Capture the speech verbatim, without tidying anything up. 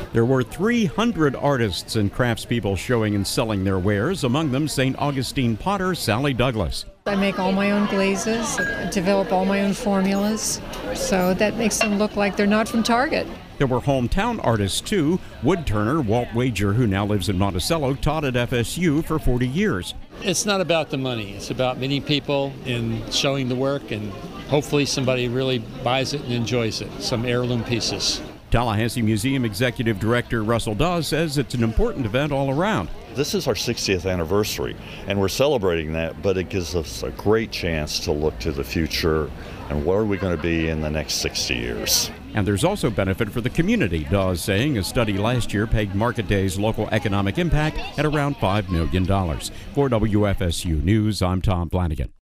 There were three hundred artists and craftspeople showing and selling their wares, among them Saint Augustine potter Sally Douglas. I make all my own glazes, develop all my own formulas, so that makes them look like they're not from Target. There were hometown artists, too. Woodturner Walt Wager, who now lives in Monticello, taught at F S U for forty years. It's not about the money. It's about meeting people and showing the work, and hopefully somebody really buys it and enjoys it, some heirloom pieces. Tallahassee Museum Executive Director Russell Dawes says it's an important event all around. This is our sixtieth anniversary, and we're celebrating that, but it gives us a great chance to look to the future and where are we going to be in the next sixty years. And there's also benefit for the community, Dawes saying a study last year pegged Market Day's local economic impact at around five million dollars. For W F S U News, I'm Tom Flanagan.